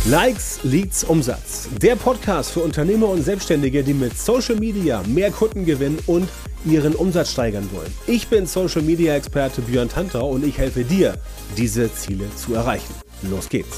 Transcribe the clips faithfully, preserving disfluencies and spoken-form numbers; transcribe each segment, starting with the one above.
Likes, Leads, Umsatz. Der Podcast für Unternehmer und Selbstständige, die mit Social Media mehr Kunden gewinnen und ihren Umsatz steigern wollen. Ich bin Social Media Experte Björn Tantau und ich helfe dir, diese Ziele zu erreichen. Los geht's!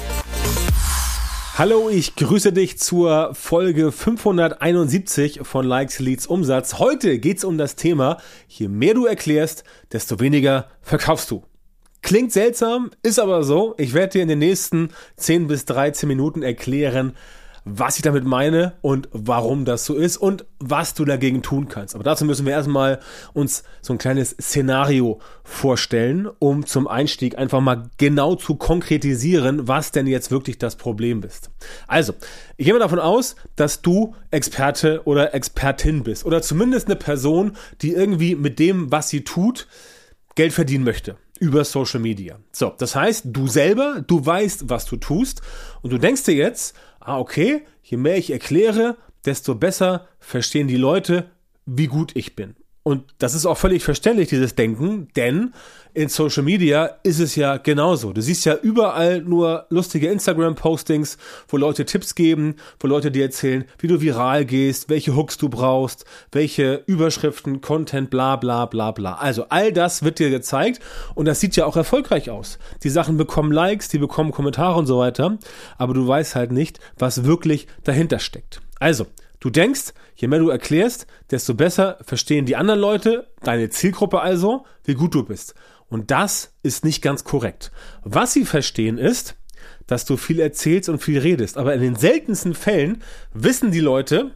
Hallo, ich grüße dich zur Folge fünfhunderteinundsiebzig von Likes, Leads, Umsatz. Heute geht's um das Thema, je mehr du erklärst, desto weniger verkaufst du. Klingt seltsam, ist aber so. Ich werde dir in den nächsten zehn bis dreizehn Minuten erklären, was ich damit meine und warum das so ist und was du dagegen tun kannst. Aber dazu müssen wir erstmal uns so ein kleines Szenario vorstellen, um zum Einstieg einfach mal genau zu konkretisieren, was denn jetzt wirklich das Problem ist. Also, ich gehe mal davon aus, dass du Experte oder Expertin bist oder zumindest eine Person, die irgendwie mit dem, was sie tut, Geld verdienen möchte. Über Social Media. So, das heißt, du selber, du weißt, was du tust und du denkst dir jetzt, ah okay, je mehr ich erkläre, desto besser verstehen die Leute, wie gut ich bin. Und das ist auch völlig verständlich, dieses Denken, denn in Social Media ist es ja genauso. Du siehst ja überall nur lustige Instagram-Postings, wo Leute Tipps geben, wo Leute dir erzählen, wie du viral gehst, welche Hooks du brauchst, welche Überschriften, Content, bla bla bla bla. Also all das wird dir gezeigt und das sieht ja auch erfolgreich aus. Die Sachen bekommen Likes, die bekommen Kommentare und so weiter, aber du weißt halt nicht, was wirklich dahinter steckt. Also, du denkst, je mehr du erklärst, desto besser verstehen die anderen Leute, deine Zielgruppe also, wie gut du bist. Und das ist nicht ganz korrekt. Was sie verstehen ist, dass du viel erzählst und viel redest. Aber in den seltensten Fällen wissen die Leute,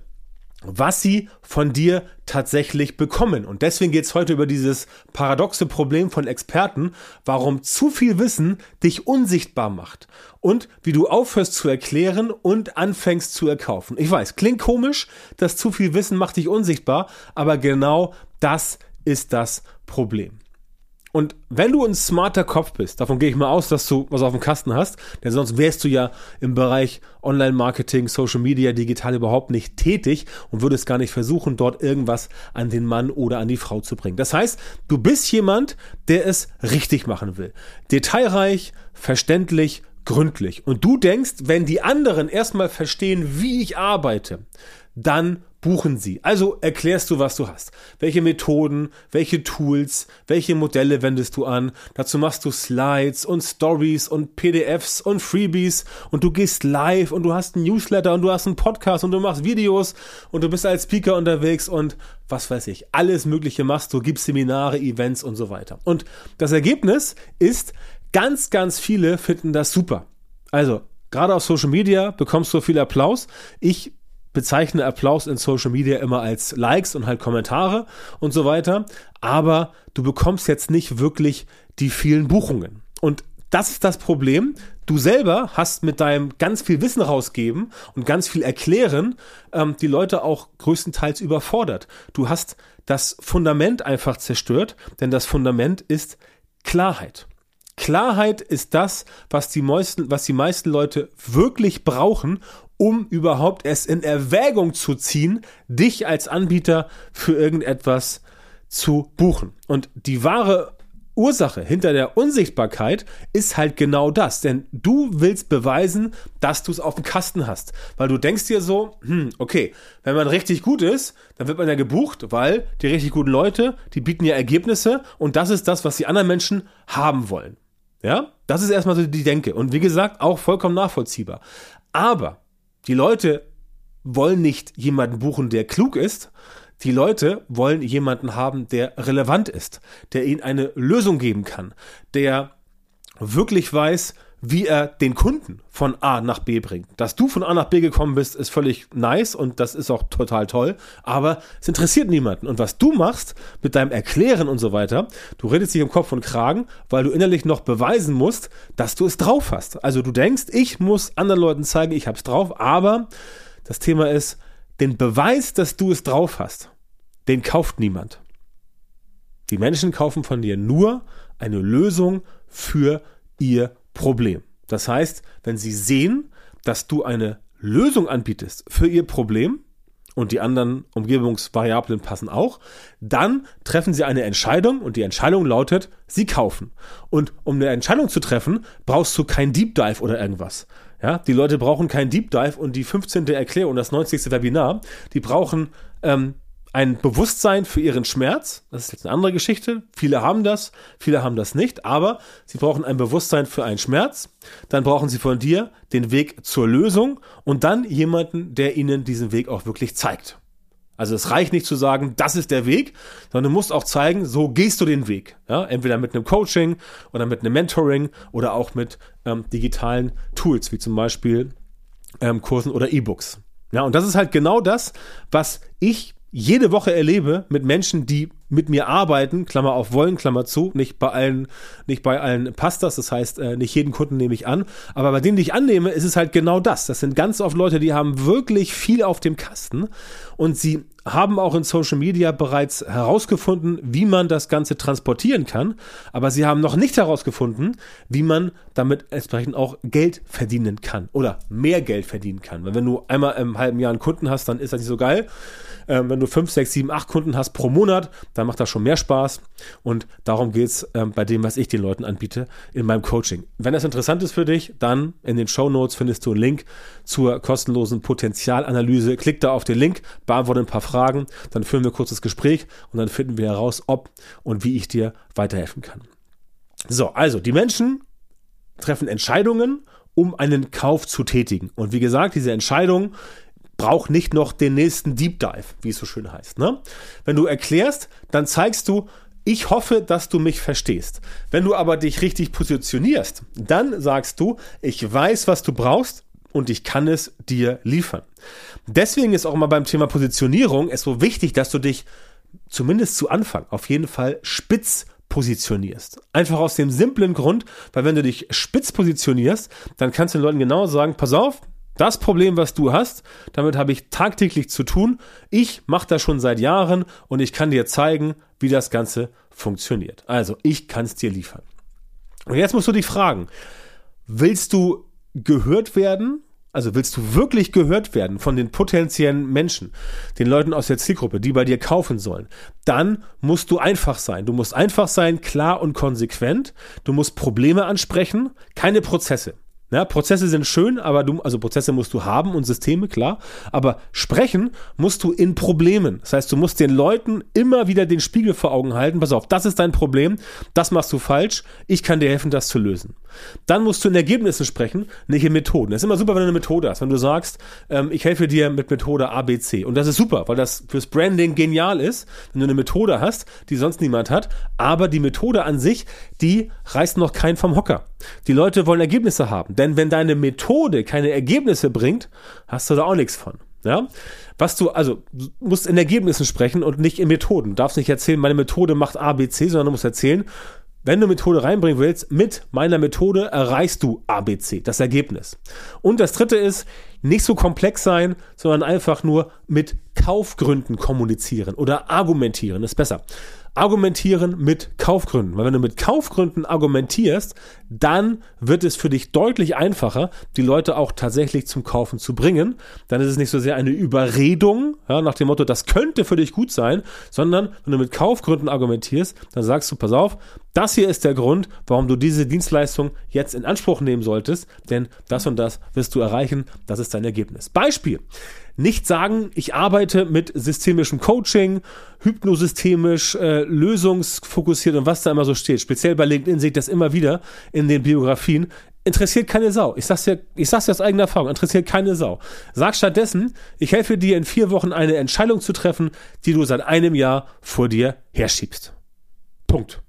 was sie von dir tatsächlich bekommen. Und deswegen geht es heute über dieses paradoxe Problem von Experten, warum zu viel Wissen dich unsichtbar macht und wie du aufhörst zu erklären und anfängst zu erkaufen. Ich weiß, klingt komisch, dass zu viel Wissen macht dich unsichtbar, aber genau das ist das Problem. Und wenn du ein smarter Kopf bist, davon gehe ich mal aus, dass du was auf dem Kasten hast, denn sonst wärst du ja im Bereich Online-Marketing, Social Media, digital überhaupt nicht tätig und würdest gar nicht versuchen, dort irgendwas an den Mann oder an die Frau zu bringen. Das heißt, du bist jemand, der es richtig machen will. Detailreich, verständlich, gründlich. Und du denkst, wenn die anderen erstmal verstehen, wie ich arbeite, dann buchen sie. Also erklärst du, was du hast. Welche Methoden, welche Tools, welche Modelle wendest du an. Dazu machst du Slides und Stories und P D Fs und Freebies und du gehst live und du hast einen Newsletter und du hast einen Podcast und du machst Videos und du bist als Speaker unterwegs und was weiß ich, alles Mögliche machst du, gibst Seminare, Events und so weiter. Und das Ergebnis ist, ganz, ganz viele finden das super. Also, gerade auf Social Media bekommst du viel Applaus. Ich bezeichne Applaus in Social Media immer als Likes und halt Kommentare und so weiter, aber du bekommst jetzt nicht wirklich die vielen Buchungen. Und das ist das Problem. Du selber hast mit deinem ganz viel Wissen rausgeben und ganz viel erklären, ähm, die Leute auch größtenteils überfordert. Du hast das Fundament einfach zerstört, denn das Fundament ist Klarheit. Klarheit ist das, was die meisten, was die meisten Leute wirklich brauchen, um überhaupt erst in Erwägung zu ziehen, dich als Anbieter für irgendetwas zu buchen. Und die wahre Ursache hinter der Unsichtbarkeit ist halt genau das, denn du willst beweisen, dass du es auf dem Kasten hast, weil du denkst dir so, hm, okay, wenn man richtig gut ist, dann wird man ja gebucht, weil die richtig guten Leute, die bieten ja Ergebnisse und das ist das, was die anderen Menschen haben wollen. Ja, das ist erstmal so die Denke und wie gesagt, auch vollkommen nachvollziehbar. Aber die Leute wollen nicht jemanden buchen, der klug ist. Die Leute wollen jemanden haben, der relevant ist, der ihnen eine Lösung geben kann, der wirklich weiß, wie er den Kunden von A nach B bringt. Dass du von A nach B gekommen bist, ist völlig nice und das ist auch total toll, aber es interessiert niemanden. Und was du machst mit deinem Erklären und so weiter, du redest dich um Kopf und Kragen, weil du innerlich noch beweisen musst, dass du es drauf hast. Also du denkst, ich muss anderen Leuten zeigen, ich hab's drauf, aber das Thema ist, den Beweis, dass du es drauf hast, den kauft niemand. Die Menschen kaufen von dir nur eine Lösung für ihr Problem. Das heißt, wenn sie sehen, dass du eine Lösung anbietest für ihr Problem und die anderen Umgebungsvariablen passen auch, dann treffen sie eine Entscheidung und die Entscheidung lautet, sie kaufen. Und um eine Entscheidung zu treffen, brauchst du kein Deep Dive oder irgendwas. Ja, die Leute brauchen kein Deep Dive und die fünfzehnte Erklärung und das neunzigste Webinar. Die brauchen ähm, ein Bewusstsein für ihren Schmerz. Das ist jetzt eine andere Geschichte. Viele haben das, viele haben das nicht. Aber sie brauchen ein Bewusstsein für einen Schmerz. Dann brauchen sie von dir den Weg zur Lösung und dann jemanden, der ihnen diesen Weg auch wirklich zeigt. Also es reicht nicht zu sagen, das ist der Weg, sondern du musst auch zeigen, so gehst du den Weg. Ja, entweder mit einem Coaching oder mit einem Mentoring oder auch mit ähm, digitalen Tools, wie zum Beispiel ähm, Kursen oder E-Books. Ja, und das ist halt genau das, was ich jede Woche erlebe mit Menschen, die mit mir arbeiten, Klammer auf wollen, Klammer zu, nicht bei allen, nicht bei allen passt das, das heißt, äh, nicht jeden Kunden nehme ich an, aber bei denen, die ich annehme, ist es halt genau das. Das sind ganz oft Leute, die haben wirklich viel auf dem Kasten und sie haben auch in Social Media bereits herausgefunden, wie man das Ganze transportieren kann, aber sie haben noch nicht herausgefunden, wie man damit entsprechend auch Geld verdienen kann oder mehr Geld verdienen kann. Weil wenn du einmal im halben Jahr einen Kunden hast, dann ist das nicht so geil. Ähm, wenn du fünf, sechs, sieben, acht Kunden hast pro Monat, dann macht das schon mehr Spaß und darum geht's ähm, bei dem, was ich den Leuten anbiete in meinem Coaching. Wenn das interessant ist für dich, dann in den Shownotes findest du einen Link zur kostenlosen Potenzialanalyse. Klick da auf den Link, beantworte ein paar Fragen, dann führen wir kurz das Gespräch und dann finden wir heraus, ob und wie ich dir weiterhelfen kann. So, also die Menschen treffen Entscheidungen, um einen Kauf zu tätigen. Und wie gesagt, diese Entscheidung braucht nicht noch den nächsten Deep Dive, wie es so schön heißt. Ne? Wenn du erklärst, dann zeigst du, ich hoffe, dass du mich verstehst. Wenn du aber dich richtig positionierst, dann sagst du, ich weiß, was du brauchst und ich kann es dir liefern. Deswegen ist auch immer beim Thema Positionierung es so wichtig, dass du dich zumindest zu Anfang auf jeden Fall spitz positionierst. Einfach aus dem simplen Grund, weil wenn du dich spitz positionierst, dann kannst du den Leuten genau sagen, pass auf, das Problem, was du hast, damit habe ich tagtäglich zu tun. Ich mache das schon seit Jahren und ich kann dir zeigen, wie das Ganze funktioniert. Also, ich kann es dir liefern. Und jetzt musst du dich fragen, willst du gehört werden? Also willst du wirklich gehört werden von den potenziellen Menschen, den Leuten aus der Zielgruppe, die bei dir kaufen sollen? Dann musst du einfach sein. Du musst einfach sein, klar und konsequent. Du musst Probleme ansprechen, keine Prozesse. Ja, Prozesse sind schön, aber du, also Prozesse musst du haben und Systeme, klar, aber sprechen musst du in Problemen. Das heißt, du musst den Leuten immer wieder den Spiegel vor Augen halten. Pass auf, das ist dein Problem, das machst du falsch, ich kann dir helfen, das zu lösen. Dann musst du in Ergebnissen sprechen, nicht in Methoden. Das ist immer super, wenn du eine Methode hast. Wenn du sagst, ähm, ich helfe dir mit Methode A B C. Und das ist super, weil das fürs Branding genial ist, wenn du eine Methode hast, die sonst niemand hat. Aber die Methode an sich, die reißt noch keinen vom Hocker. Die Leute wollen Ergebnisse haben. Denn wenn deine Methode keine Ergebnisse bringt, hast du da auch nichts von. Ja? Was du, also, du musst in Ergebnissen sprechen und nicht in Methoden. Du darfst nicht erzählen, meine Methode macht A B C, sondern du musst erzählen, wenn du Methode reinbringen willst, mit meiner Methode erreichst du A B C, das Ergebnis. Und das dritte ist, nicht so komplex sein, sondern einfach nur mit Kaufgründen kommunizieren oder argumentieren, ist besser. Argumentieren mit Kaufgründen. Weil wenn du mit Kaufgründen argumentierst, dann wird es für dich deutlich einfacher, die Leute auch tatsächlich zum Kaufen zu bringen. Dann ist es nicht so sehr eine Überredung, ja, nach dem Motto, das könnte für dich gut sein, sondern wenn du mit Kaufgründen argumentierst, dann sagst du, pass auf, das hier ist der Grund, warum du diese Dienstleistung jetzt in Anspruch nehmen solltest, denn das und das wirst du erreichen, das ist dein Ergebnis. Beispiel. Nicht sagen, ich arbeite mit systemischem Coaching, hypnosystemisch, äh, lösungsfokussiert und was da immer so steht. Speziell bei LinkedIn sehe ich das immer wieder in den Biografien. Interessiert keine Sau. Ich sag's dir, ich sag's dir aus eigener Erfahrung, interessiert keine Sau. Sag stattdessen, ich helfe dir in vier Wochen eine Entscheidung zu treffen, die du seit einem Jahr vor dir herschiebst. Punkt.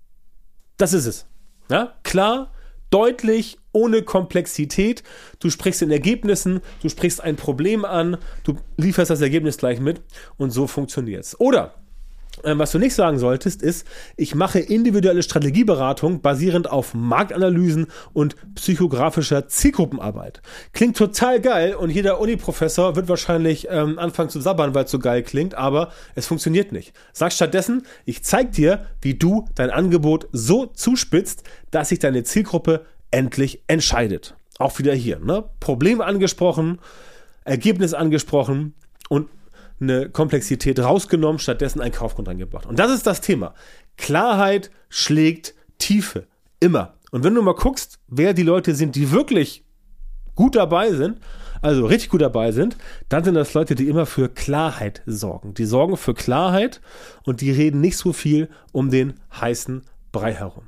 Das ist es. Ja, klar, deutlich, ohne Komplexität. Du sprichst in Ergebnissen, du sprichst ein Problem an, du lieferst das Ergebnis gleich mit und so funktioniert's. Oder äh, was du nicht sagen solltest, ist, ich mache individuelle Strategieberatung basierend auf Marktanalysen und psychografischer Zielgruppenarbeit. Klingt total geil und jeder Uni-Professor wird wahrscheinlich ähm, anfangen zu sabbern, weil es so geil klingt, aber es funktioniert nicht. Sag stattdessen, ich zeig dir, wie du dein Angebot so zuspitzt, dass sich deine Zielgruppe endlich entscheidet. Auch wieder hier, ne? Problem angesprochen, Ergebnis angesprochen und eine Komplexität rausgenommen, stattdessen einen Kaufgrund reingebracht. Und das ist das Thema. Klarheit schlägt Tiefe. Immer. Und wenn du mal guckst, wer die Leute sind, die wirklich gut dabei sind, also richtig gut dabei sind, dann sind das Leute, die immer für Klarheit sorgen. Die sorgen für Klarheit und die reden nicht so viel um den heißen Brei herum.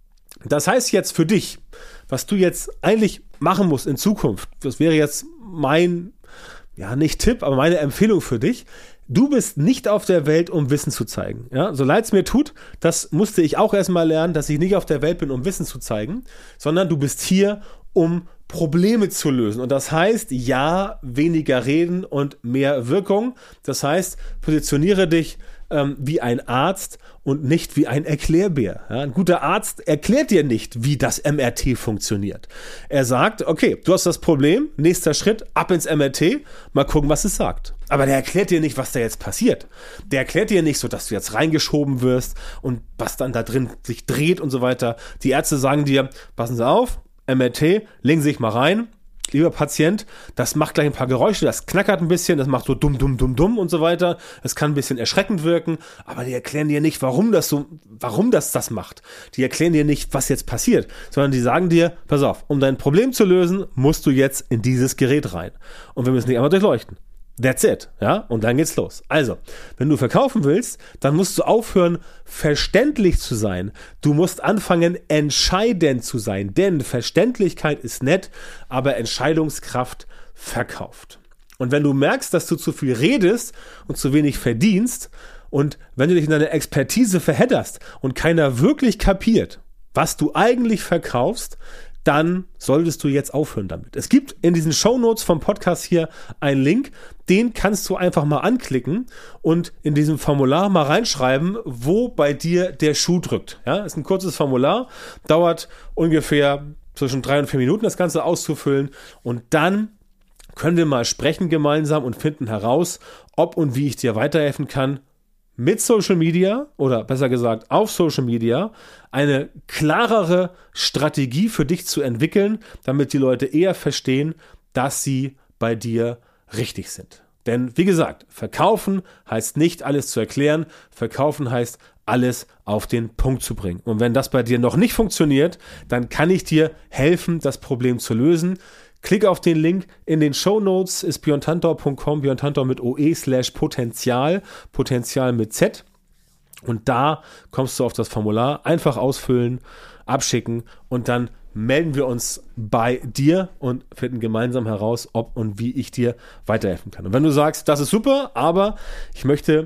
Das heißt jetzt für dich, was du jetzt eigentlich machen musst in Zukunft, das wäre jetzt mein, ja nicht Tipp, aber meine Empfehlung für dich. Du bist nicht auf der Welt, um Wissen zu zeigen. Ja, so leid es mir tut, das musste ich auch erstmal lernen, dass ich nicht auf der Welt bin, um Wissen zu zeigen, sondern du bist hier, um Probleme zu lösen. Und das heißt, ja, weniger reden und mehr Wirkung. Das heißt, positioniere dich ähm, wie ein Arzt und nicht wie ein Erklärbär. Ja, ein guter Arzt erklärt dir nicht, wie das M R T funktioniert. Er sagt, okay, du hast das Problem, nächster Schritt, ab ins M R T, mal gucken, was es sagt. Aber der erklärt dir nicht, was da jetzt passiert. Der erklärt dir nicht so, dass du jetzt reingeschoben wirst und was dann da drin sich dreht und so weiter. Die Ärzte sagen dir, passen Sie auf, M R T, legen Sie sich mal rein, lieber Patient, das macht gleich ein paar Geräusche, das knackert ein bisschen, das macht so dumm, dumm, dumm, dumm und so weiter. Es kann ein bisschen erschreckend wirken, aber die erklären dir nicht, warum das so, warum das das macht. Die erklären dir nicht, was jetzt passiert, sondern die sagen dir, pass auf, um dein Problem zu lösen, musst du jetzt in dieses Gerät rein. Und wir müssen dich einmal durchleuchten. That's it, ja, und dann geht's los. Also, wenn du verkaufen willst, dann musst du aufhören, verständlich zu sein. Du musst anfangen, entscheidend zu sein, denn Verständlichkeit ist nett, aber Entscheidungskraft verkauft. Und wenn du merkst, dass du zu viel redest und zu wenig verdienst und wenn du dich in deine Expertise verhedderst und keiner wirklich kapiert, was du eigentlich verkaufst, dann solltest du jetzt aufhören damit. Es gibt in diesen Shownotes vom Podcast hier einen Link, den kannst du einfach mal anklicken und in diesem Formular mal reinschreiben, wo bei dir der Schuh drückt. Ja, ist ein kurzes Formular, dauert ungefähr zwischen drei und vier Minuten, das Ganze auszufüllen und dann können wir mal sprechen gemeinsam und finden heraus, ob und wie ich dir weiterhelfen kann, mit Social Media oder besser gesagt auf Social Media eine klarere Strategie für dich zu entwickeln, damit die Leute eher verstehen, dass sie bei dir richtig sind. Denn wie gesagt, verkaufen heißt nicht alles zu erklären, verkaufen heißt alles auf den Punkt zu bringen. Und wenn das bei dir noch nicht funktioniert, dann kann ich dir helfen, das Problem zu lösen. Klick auf den Link in den Shownotes, ist björn tantor punkt com, Björn Tantor mit oe slash Potenzial, Potenzial mit Z. Und da kommst du auf das Formular, einfach ausfüllen, abschicken und dann melden wir uns bei dir und finden gemeinsam heraus, ob und wie ich dir weiterhelfen kann. Und wenn du sagst, das ist super, aber ich möchte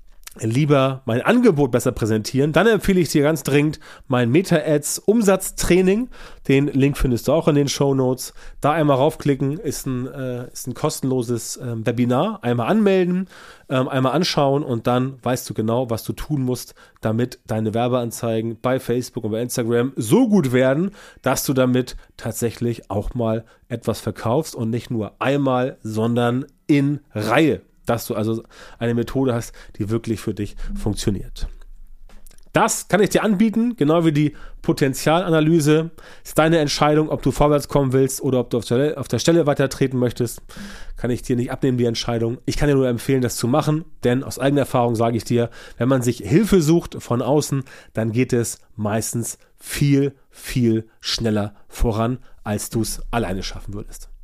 lieber mein Angebot besser präsentieren, dann empfehle ich dir ganz dringend mein Meta-Ads-Umsatztraining. Den Link findest du auch in den Shownotes. Da einmal raufklicken, ist ein, äh, ist ein kostenloses äh, Webinar. Einmal anmelden, ähm, einmal anschauen und dann weißt du genau, was du tun musst, damit deine Werbeanzeigen bei Facebook und bei Instagram so gut werden, dass du damit tatsächlich auch mal etwas verkaufst und nicht nur einmal, sondern in Reihe. Dass du also eine Methode hast, die wirklich für dich funktioniert. Das kann ich dir anbieten, genau wie die Potenzialanalyse. Ist deine Entscheidung, ob du vorwärts kommen willst oder ob du auf der, auf der Stelle weiter treten möchtest. Kann ich dir nicht abnehmen, die Entscheidung. Ich kann dir nur empfehlen, das zu machen, denn aus eigener Erfahrung sage ich dir, wenn man sich Hilfe sucht von außen, dann geht es meistens viel, viel schneller voran, als du es alleine schaffen würdest.